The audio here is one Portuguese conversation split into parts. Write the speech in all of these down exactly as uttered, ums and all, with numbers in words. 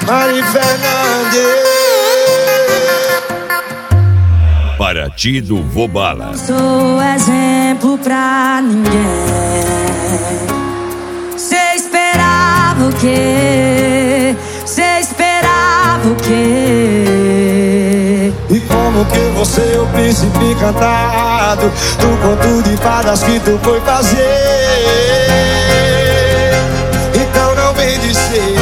Mari Fernandes. Paraty do Vobala. Não sou exemplo pra ninguém. Cê esperava o quê? Cê esperava o quê? E como que você é o príncipe encantado do conto de fadas que tu foi fazer? Então não vem dizer.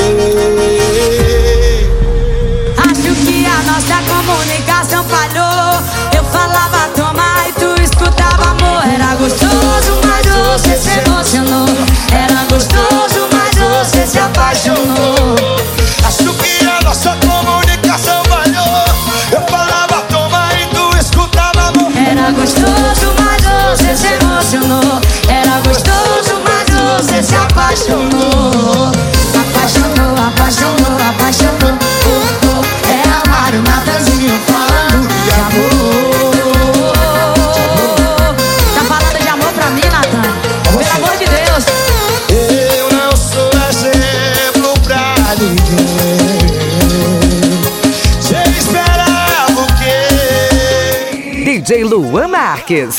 Acho que a nossa comunicação falhou. Eu falava toma e tu escutava amor. Era gostoso, mas você se emocionou. Era gostoso, mas você se apaixonou. Acho que a nossa comunicação falhou. Eu falava toma e tu escutava amor. Era gostoso, mas você se emocionou. Era gostoso, mas você se apaixonou. Apaixonou, apaixonou, apaixonou. Oh, oh. É amar o Natanzinho falando de amor. Tá falando de amor pra mim, Natan? Pelo amor de Deus. Eu não sou exemplo pra ninguém. Você esperava o quê? D J Luan Marques.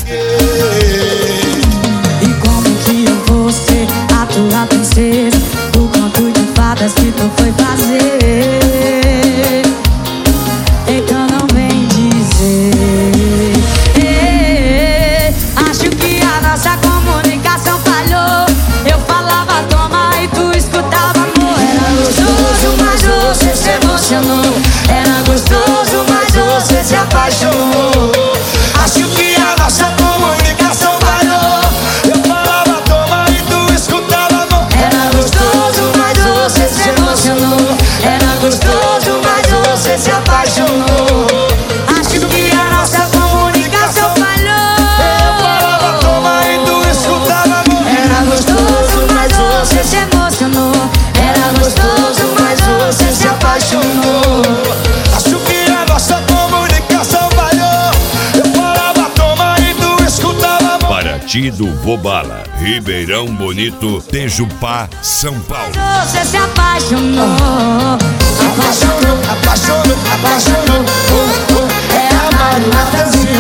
E como que eu vou ser a tua princesa? O conto de fadas que tu foi fazer. Então não vem dizer. eh, Acho que a nossa comunicação falhou. Eu falava toma e tu escutava amor. Era gostoso, mas você se emocionou. Era gostoso, mas você se apaixonou. Acho que a nossa comunicação falhou. Eu falava toma e tu escutava amor. Era gostoso, mas você se emocionou. Era gostoso, mas você se apaixonou. Acho que a nossa comunicação falhou. Eu falava toma e tu escutava amor. Era gostoso, mas você se emocionou. Era gostoso, mas você se apaixonou. Acho que a nossa comunicação falhou. Eu falava toma e tu escutava amor. Paraty do Vobala, Ribeirão Bonito, Tejupá, São Paulo. Você se apaixonou. Apaixonou, apaixonou, apaixonou. Oh, oh. É amar o Natanzinho